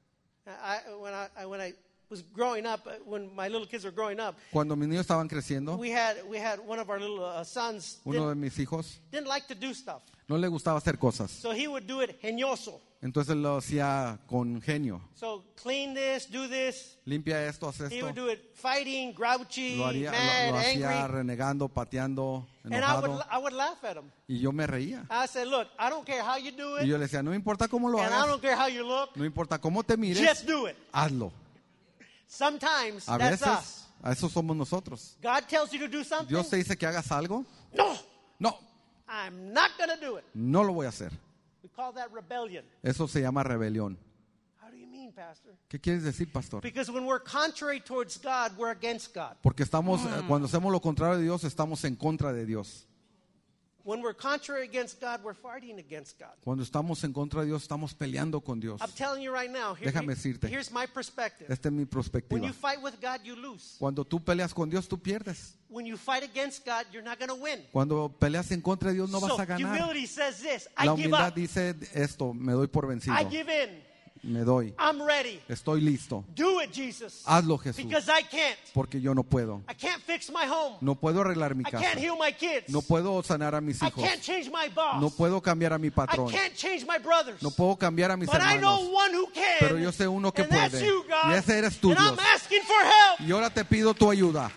I, when I, I when I was growing up, uh, when my little kids were growing up, Cuando mis niños estaban creciendo, we had we had one of our little uh, sons uno de didn't, mis hijos didn't like to do stuff, no le gustaba hacer cosas. so he would do it genioso. Entonces lo hacía con genio. So clean this, do this. Limpia esto, haz He esto. would do it fighting, grouchy, Lo, haría, mad, lo, lo hacía angry, renegando, pateando, and I would enojado. I would laugh at him. Y yo me reía. I said, look, I don't care how you do Y it, yo le decía, no me importa cómo lo and I hagas, don't care how you look, no importa cómo te mires, just do it. hazlo. Sometimes A that's veces, us. a eso somos nosotros. God tells you to do something. Dios te dice que hagas algo. No, No, I'm not going to do it. no lo voy a hacer. We call that rebellion. Eso se llama rebelión. How do you mean, Pastor? ¿Qué quieres decir, pastor? Because when we're contrary towards God, we're against God. Porque estamos, eh, cuando hacemos lo contrario de Dios, estamos en contra de Dios. When we're contrary against God, we're fighting against God. Cuando estamos en contra de Dios, estamos peleando con Dios. I'm telling you right now, here- Déjame decirte. here's my perspective. Esta es mi When perspectiva. you fight with God, you lose. Cuando tú peleas con Dios, tú pierdes. When you fight against God, you're not going to win. Cuando peleas en contra de Dios, no vas So a ganar. humility says this, I La give humildad up. dice esto, me doy por vencido. I give in. Me doy. I'm ready. Estoy listo. Do it, Jesus. Hazlo, Jesús. Because I can't. Porque yo no puedo. I can't fix my home. No puedo arreglar mi I casa. can't heal my kids. No puedo sanar a mis I hijos. can't change my boss. No puedo cambiar a mi I patrón. can't change my brothers. No puedo cambiar a mis But I know hermanos. one who can. Pero yo sé uno que and that's puede. you, God. Y ese eres tú, and I'm Dios. asking for help. Y ahora te pido tu ayuda.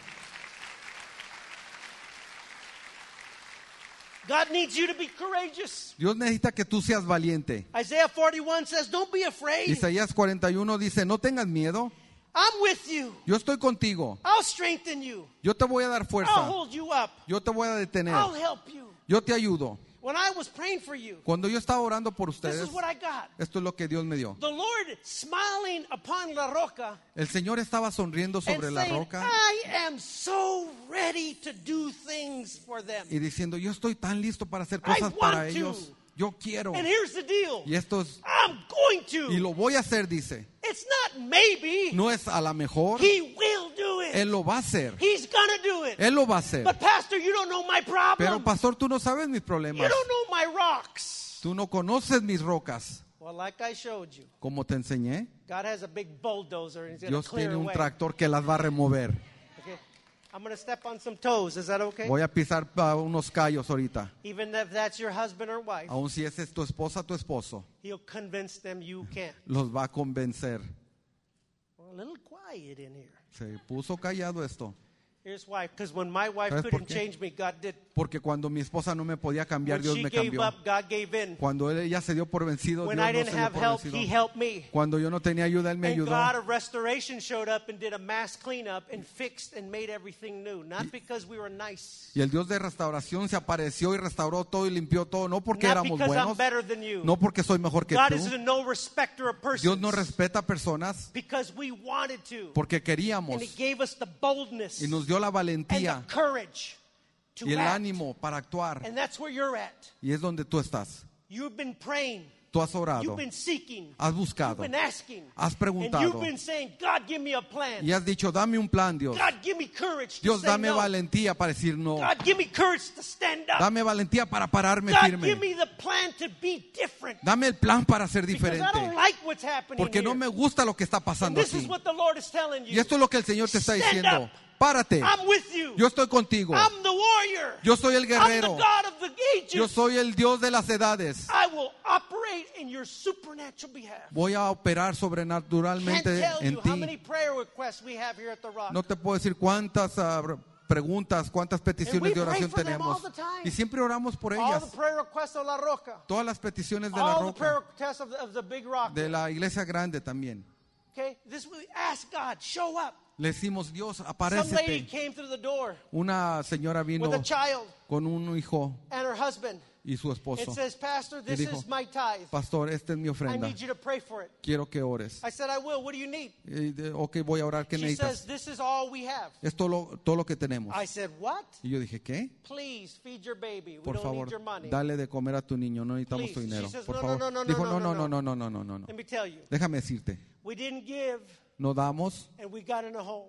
God needs you to be courageous. Dios necesita que tú seas valiente. Isaiah forty-one says, don't be afraid. Isaías cuarenta y uno dice, no tengas miedo. I'm with you. Yo estoy contigo. I'll strengthen you. Yo te voy a dar I'll fuerza. hold you up. Yo te voy a detener. I'll help you. Yo te ayudo. When I was praying for you, Cuando yo estaba orando por this ustedes, is what I got. esto es lo que Dios me dio. The Lord smiling upon La Roca El Señor estaba sonriendo and sobre la saying, roca I am so ready to do things for them. y diciendo, yo estoy tan listo para hacer I cosas para want to. ellos. Yo quiero. And here's the deal. Y esto es, I'm going to. y lo voy a hacer, dice. It's not maybe. No es a la mejor. He will do it. Él lo va a hacer. He's gonna do it. Él lo va a hacer. But Pastor, you don't know my problem. Pero pastor, tú no sabes mis You problemas. don't know my rocks. Tú no conoces mis rocas. Well, like I showed you, Como te enseñé, God has a big bulldozer and he's gonna Dios clear tiene un away. tractor que las va a remover. Okay. I'm gonna step on some toes. Is that okay? Voy a pisar uh, unos callos ahorita. Even if that's your husband or wife, Aun si ese es tu esposa, tu esposo, he'll convince them you can't. los va a convencer. Well, a little quiet in here. Se puso callado esto. Here's why. Because when my wife ¿Sabes por couldn't qué? change me, God did. Porque cuando mi esposa no me podía cambiar, When Dios she me gave cambió. up, God gave in. Cuando él- ella se dio por vencido, When Dios I no didn't se dio have por help, vencido. He helped me. Cuando yo no tenía ayuda, Él me And ayudó. God of restoration showed up and did a mass cleanup and fixed and made everything new. Not because we were nice. Y el Dios de restauración se apareció y restauró todo y limpió todo. No porque Not éramos because I'm buenos, better than you. no porque soy mejor que God tú. is a no respecter of persons. Dios no respeta a personas Because we wanted to. porque queríamos And He gave us the boldness y nos dio la and valentía the courage to y el act. ánimo para actuar. And that's where you're at. Y es donde tú estás. You've been praying. Tú has orado, You've been seeking. has You've buscado, been asking. has And preguntado you've been saying, God, give me a plan. y has dicho, dame un plan, Dios. God, give me courage to Dios, say dame no. valentía para decir no. God, give me courage to stand up. Dame valentía para pararme God, firme. give me the plan to be different. Dame el plan para ser Because I don't diferente. like what's happening Porque no here. me gusta lo que está And pasando this is aquí. what the Lord is telling Y you. esto es lo que el Señor te está Stand diciendo. up. Párate. I'm with you. Yo estoy contigo. I'm the warrior. Yo soy el I'm guerrero. the God of the ages. Yo soy el Dios de las edades. I will operate in your supernatural behalf. Voy a operar Can't sobrenaturalmente tell en you how many ti. prayer requests we have here at the Rock. No te puedo decir cuántas ah, preguntas, cuántas And we peticiones de pray oración for them tenemos. all the time. Y siempre oramos por All ellas. the prayer requests of La Roca. Todas las peticiones de la All the prayer roca. requests of the, of the Big Rock. De la iglesia grande también. Okay? This we ask God, show up. Le decimos, Dios, Some lady aparécete. came through the door Una señora vino with a child con un hijo and her husband. y su It esposo. says, Pastor, this dijo, is my tithe. Pastor, esta es mi I ofrenda. need you to pray for it. Quiero que ores. I said, I will. What do you need? Y de- ok, voy a orar. ¿Qué She necesitas? says, this is all we have. Es todo lo, todo lo que tenemos. I said, what? Y yo dije, ¿qué? Please feed your baby. We Por don't favor, need your money. dale de comer a tu niño. No necesitamos Please. tu dinero. She says, Por no, favor. no, no, no, Dijo, no, no, no, no, no, no, no, no, no, no. Let me tell you, Déjame decirte. we didn't give No damos. and we got in a hole.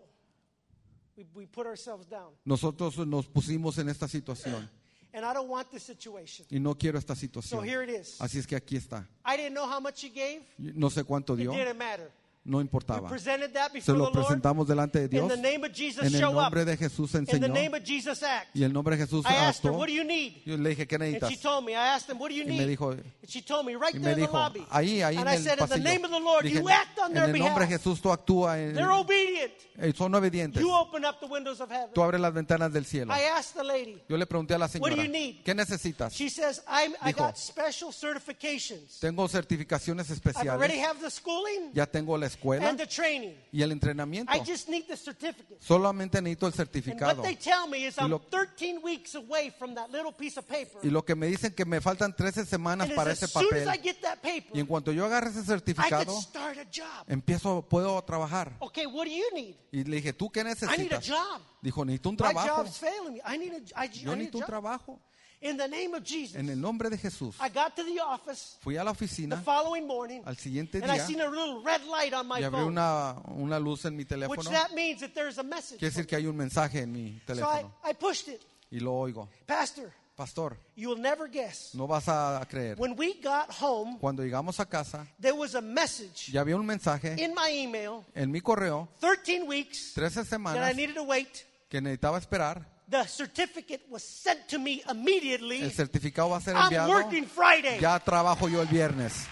We, we put ourselves down. Nosotros nos pusimos en esta situación. And I don't want this situation. Y no quiero esta So situación. here it is. Así es que aquí está. I didn't know how much she gave. No sé cuánto It dio. didn't matter. No We importaba. presented that Se before lo the Lord. presentamos delante de In Dios. the name of Jesus, En el show up. nombre de Jesús In the enseñó. name of Jesus, act. Y el nombre de Jesús I asked her, actuó. what do you need? Yo le dije, ¿qué And she necesitas? told me, I asked them, what do you Y me need? dijo, And she told me right y there me in the dijo, lobby. ahí, ahí And en I el said, in the pasillo. name of the Lord, Dije, you act on en their el nombre de behalf. Jesús tú actúas. En, They're obedient. eh, son obedientes. You open up the windows of heaven. Tú abres las ventanas del cielo. I asked the lady. Yo le pregunté a la What do señora, you need? ¿qué necesitas? She says, I'm, I Dijo, got special certifications. Tengo certificaciones I already especiales. have the schooling Ya tengo la escuela and the training. y el entrenamiento. I just need the certificate. Solamente necesito el And certificado. what they tell me is Y I'm lo- thirteen weeks away from that little piece of paper. Y lo que me dicen que me faltan trece semanas And para as ese soon as I papel. get that paper, Y en cuanto yo agarre ese I could certificado, start a job. empiezo, puedo trabajar. Okay, what do you need? Y le dije, ¿tú qué I need a necesitas? job. Dijo, necesito un My trabajo. job's failing me. I need a, I, Yo I need necesito a un job. trabajo. In the name of Jesus, En el nombre de Jesús. I got to the office Fui a la the oficina following morning, al siguiente and I día seen a little red light on my y abrí phone, una, una luz en mi which teléfono. that means that there's a message. Quiere decir que hay un mensaje en mi So I, teléfono. I pushed it. Y lo oigo. Pastor, Pastor, you will never guess. no vas a creer. When we got home, Cuando llegamos a casa, there was a message ya había un mensaje in my email, en mi correo, thirteen weeks, trece that I semanas, needed to wait. que necesitaba esperar. The certificate was sent to me immediately. El certificado va a ser I'm enviado. working Friday. Ya trabajo yo el viernes.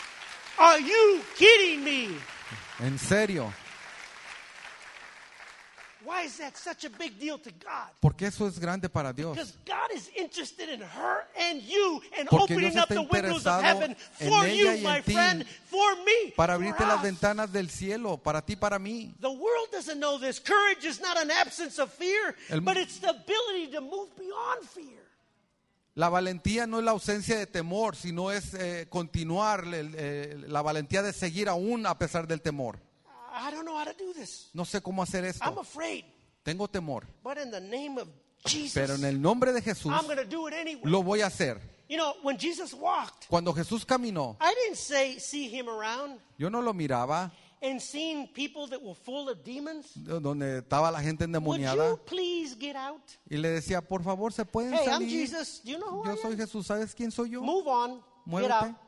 Are you kidding me? En serio. Why is that such a big deal to God? Porque eso es grande para Dios. Because God is interested in her and you and Porque opening Dios up está the windows of interesado heaven en for ella you, y en my ti, friend, for me, Para for abrirte las us. ventanas del cielo, para ti, para mí. The world doesn't know this. Courage is not an absence of fear, El- but it's the ability to move beyond fear. La valentía no es la ausencia de temor, sino es eh, continuar el- eh, la valentía de seguir aún a pesar del temor. I don't know how to do this. No sé cómo hacer I'm esto. afraid. Tengo temor. But in the name of Jesus, Pero en el nombre de Jesús I'm going to do it anyway. lo voy a hacer. You know, when Jesus walked, Cuando Jesús caminó, I didn't say see him around yo no lo miraba and seeing people that were full of demons. donde estaba la gente Would endemoniada you please get out? y le decía, por favor, ¿se pueden Hey, I'm salir? Jesus. Do you know who I Yo soy am? Jesús, ¿sabes quién soy yo? Move on. Get Muévete. out.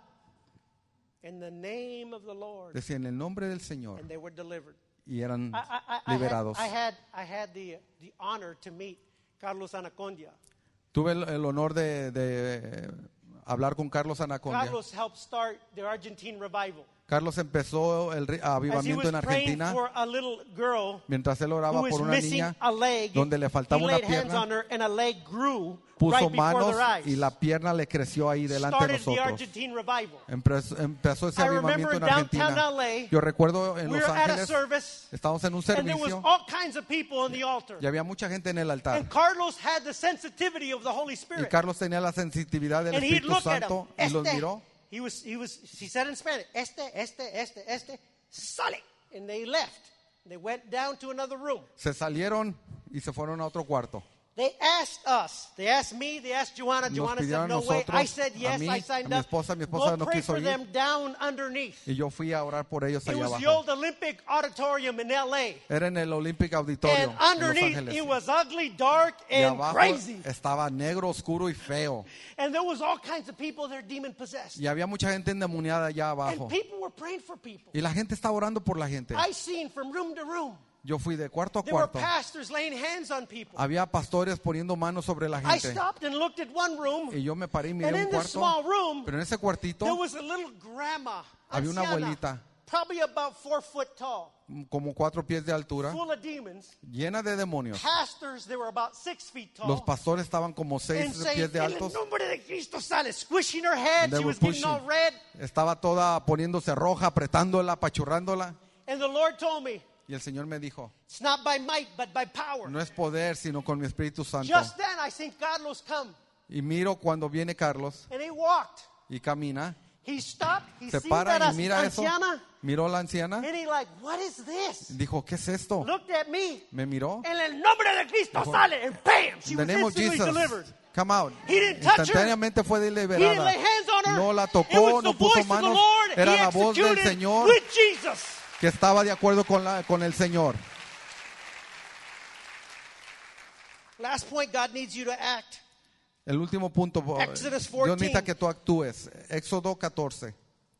In the name of the Lord. Decía, en el nombre del Señor. And they were delivered. Y eran I, I, I, liberados. I had, I had, I had the, the honor to meet Carlos Anacondia. Tuve el, el honor de, de hablar con Carlos Anacondia. Carlos helped start the Argentine revival. Carlos empezó el ri- As he avivamiento was en praying Argentina for a little girl mientras él who oraba was por una missing niña a leg, donde le faltaba he una laid hands pierna. on her and a leg grew Puso right before manos their eyes. y la pierna le creció ahí delante de Started the nosotros. Argentine revival. Empezó, empezó ese I remember avivamiento in en Argentina. downtown L A, Yo recuerdo en we Los were at a Ángeles, service, estábamos en un and there was servicio all kinds of people on the altar. y había mucha gente en el altar. And Carlos had the sensitivity of the Holy Y Spirit. Carlos tenía la sensibilidad del And he'd Espíritu look at him. Santo y los Este, miró. he was, he was, he said in Spanish, este, este, este, este, sale. And they left. They went down to another room. Se salieron y se fueron a otro cuarto. They asked us. They asked me. They asked Joanna. Nos Joanna pidieron said, no a way. nosotros, I said, a yes. mí, I signed a mi up. esposa, mi esposa Go no pray quiso for ir. them down underneath. Y yo fui a orar por ellos It allá was the abajo. old Olympic Auditorium in L A. Era en el Olympic Auditorium And en Los underneath, Ángeles. it was ugly, dark, Y and abajo crazy. estaba negro, oscuro y feo. And there was all kinds of people there demon possessed. Y había mucha gente endemoniada allá abajo. And people were praying for people. Y la gente estaba orando por la gente. I seen from room to room. Yo fui de cuarto a There were cuarto. pastors laying hands on people. Había pastores poniendo manos sobre la I gente. stopped and looked at one room. Y yo me paré y miré And un in this small cuarto. room, Pero en ese there cuartito, was a little grandma, Había una anciana, abuelita. probably about four foot tall, como cuatro pies de altura, full of demons. llena de demonios. Pastors, they were about six feet tall. Los pastores estaban como and seis saying, pies de "En el altos. nombre de Cristo sale," squishing her head. And they She were was getting all pushing. red. Estaba toda poniéndose roja, apretándola, apachurrándola. And the Lord told me, Y el Señor me dijo, it's not by might, but by power. no es poder, sino con mi Espíritu Santo. Just then, I seen Carlos come, Y miro cuando viene Carlos and he walked. y camina, He stopped. He se seen para that y mira eso, anciana, miró a la anciana, and he like, what is this? dijo, ¿qué es esto? Looked at me. Me miró, En el nombre de Cristo Dijo, sale, and bam, she in the was name of instantly Jesus, delivered. come out. He didn't touch her. Instantáneamente fue He didn't liberada. lay hands on her. No la It tocó, was no the puso voice of the manos. Lord. Era He la voz del executed Señor with Jesus. que estaba de acuerdo con, la, con el Señor. Last point, God needs you to act. El último punto, Exodus Dios necesita fourteen. que tú actúes. Éxodo catorce,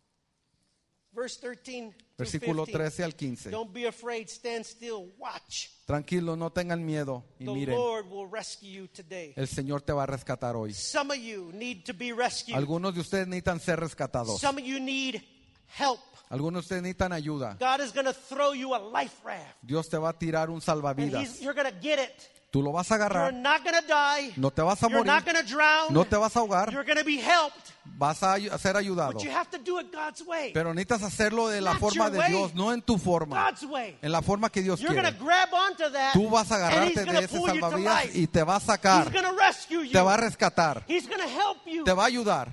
Verse thirteen through versículo fifteen. trece al quince. Don't be afraid, stand still, watch. Tranquilo, no tengan miedo y The miren, Lord will rescue you today. el Señor te va a rescatar hoy. Some of you need to be rescued. Algunos de ustedes necesitan ser rescatados. Some of you need help. Algunos de ustedes necesitan ayuda. God is going to throw you a life raft. Dios te va a tirar un And salvavidas. he's, you're going to get it. Tú lo vas a You're agarrar, not going to die. no te vas a You're morir, not going to drown. no te vas a ahogar, You're going to be helped. vas a ay- a ser ayudado. But you have to do it God's way. Pero necesitas hacerlo de la Not forma your de way. Dios, no en tu forma, God's way. en la forma que Dios You're going to quiere. grab onto that. Tú vas a and he's agarrarte going de to ese pull you to salvavidas life. y te va a sacar, He's going to rescue you. te va a rescatar, He's going to help you. te va a ayudar.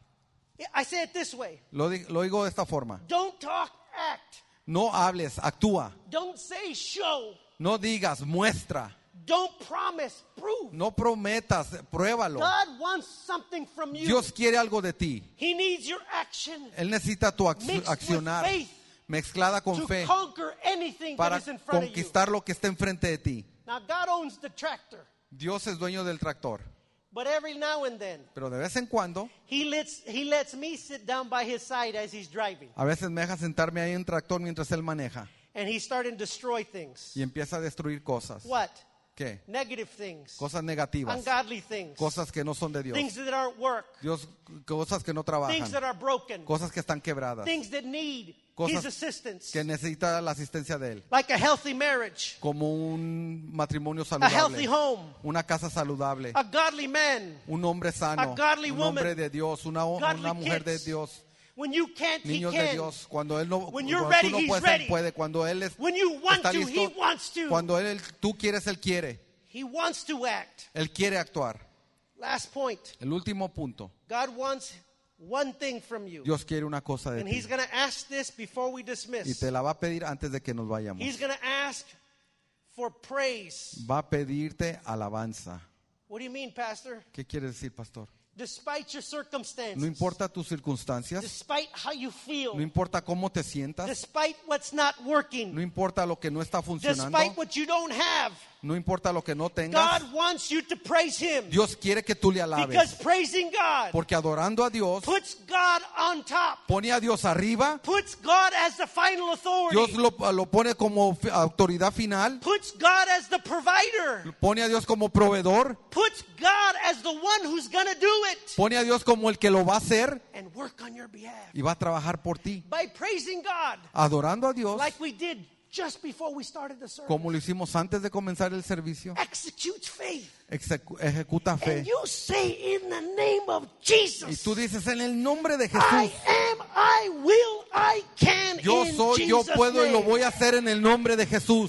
I say it this way. Lo, di- lo digo de esta forma. Don't talk, act. No hables, actúa. Don't say show. No digas, muestra. Don't promise, prove. No prometas, pruébalo. God wants something from you. Dios quiere algo de ti. He needs your action Él necesita tu ac- Mixed with accionar faith mezclada con to fe conquer anything that para is in front of you. conquistar lo que está enfrente de ti. Now, God owns the tractor, Dios es dueño del tractor, but every now and then, pero de vez en cuando, He lets, he lets me sit down by His side as He's driving. a veces me deja sentarme ahí en tractor mientras él maneja And He's starting to destroy things. y empieza a destruir cosas. What? ¿Qué? Negative things. Cosas negativas, Ungodly things. cosas que no son de Dios. Things that aren't work. Dios, cosas que no Things trabajan, that are broken. cosas que están quebradas, Things that need His cosas assistance. que necesita la asistencia de él, Like a healthy marriage, como un matrimonio a healthy saludable, home, una casa saludable, a godly man. un hombre sano, a godly un woman, hombre de Dios, una, godly una mujer de kids. Dios, When you can't, He niños de can. Dios. Cuando él no, When you're cuando ready, tú no he's puedes, ready. él puede. Cuando él es- When you want está to, He listo, wants to. cuando él, tú quieres, él quiere. He wants to act. Él quiere actuar. Last point. El último punto. God wants one thing from you. Dios quiere una cosa de And ti He's going to ask this before we y dismiss. te la va a pedir antes de que nos vayamos. He's going to ask for praise. Va a pedirte alabanza. What do you mean, Pastor? ¿Qué quiere decir, pastor? Despite your circumstances. No importa tus circunstancias, Despite how you feel. no importa cómo te sientas, Despite what's not working. no importa lo que no está funcionando, Despite what you don't have. no importa lo que no tengas, God wants you to praise Him. Dios quiere que tú le Because alabes. praising God Porque adorando a Dios, puts God on top. pone a Dios arriba, Puts God as the final authority. Dios lo, lo pone como fi- autoridad final, Puts God as the provider. pone a Dios como proveedor, Puts God as the one who's going to do it. pone a Dios como el que lo va a hacer And work on your behalf. y va a trabajar por ti. By praising God. Adorando a Dios, Like we did just before we started the service. como lo hicimos antes de comenzar el servicio, Executes faith. execu- ejecuta fe. And you say in the name of Jesus. Y tú dices en el nombre de I Jesús, am, I will, I can yo in soy, yo Jesus' puedo y lo name. voy a hacer en el nombre de Jesús.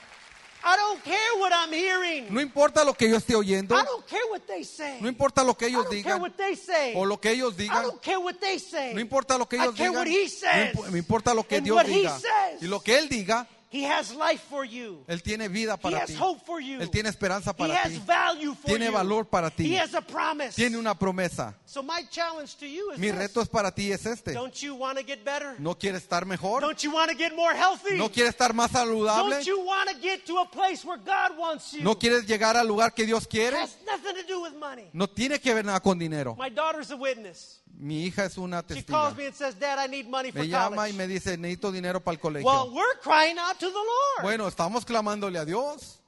I don't care what I'm hearing. No importa lo que yo esté oyendo, I don't care what they say. no importa lo que I ellos don't care digan what they say. o lo que ellos I digan, don't care what they say. no importa lo que I ellos care digan, what he no says. impo- me importa lo que And Dios what he diga. says. Y lo que Él diga, He has life for you. Él tiene vida He para has ti. hope for you. Él tiene esperanza He para has ti. value for Tiene you. valor para ti. He has a promise. Tiene una promesa. So my challenge to you is Mi this. reto es para ti es este. Don't you want to get better? ¿No quieres estar mejor? Don't you want to get more healthy? ¿No quieres estar más saludable? Don't you want to get to a place where God wants you? ¿No quieres llegar al lugar que Dios It quiere? has nothing to do with money. No tiene que ver nada con dinero. My daughter's a witness. Mi hija es una She testiga. calls me and says, Dad, I need money for Me llama y college. me dice, necesito dinero para el colegio. Well, we're crying out to the Lord. Bueno, estamos clamándole a Dios.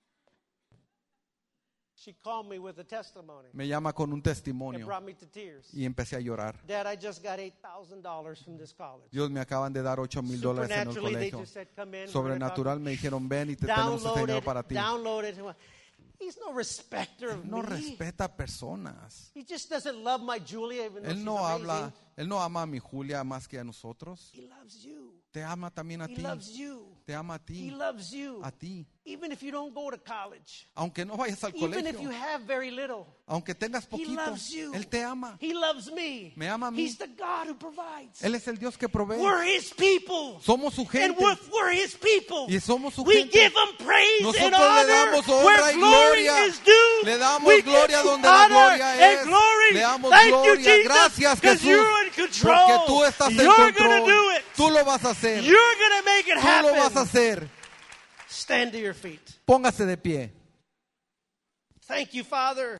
She called me with a testimony. Me llama con un It testimonio brought me to tears. y empecé a llorar. Dad, I just got eight thousand dollars from this college. Dios, me acaban de dar ocho mil dólares en el Supernaturally, they colegio. just said, come in. we're gonna Sobrenatural talk. me dijeron, ven y te tenemos este Download dinero it, para ti. download it. He's no respecter of No me. respeta a personas. He just doesn't love my Julia even though Él she's no amazing. habla, Él no ama a mi Julia más que a nosotros. He loves you. Te ama también a He ti. loves you. te ama a He ti, loves you. a ti. Even if you don't go to college. Aunque no vayas al Even if you colegio, have very little. aunque tengas He poquito, loves you. Él te ama. He loves me. Me ama a mí. He's the God who provides. Él es el Dios que provee. We're His people. Somos su And gente. we're, we're His people. Y somos su We gente. give Him praise Nosotros and le honor damos honra where y glory gloria. is due. Le damos We gloria give you donde la honor gloria and es. glory. Le damos Thank you, gloria. Jesus, Gracias, 'cause Jesús. you're in control. Porque tú estás en You're gonna control. do it. Tú lo vas a hacer. You're going to make it Tú lo vas a happen. hacer. Stand to your feet. Póngase de pie. Thank you, Father.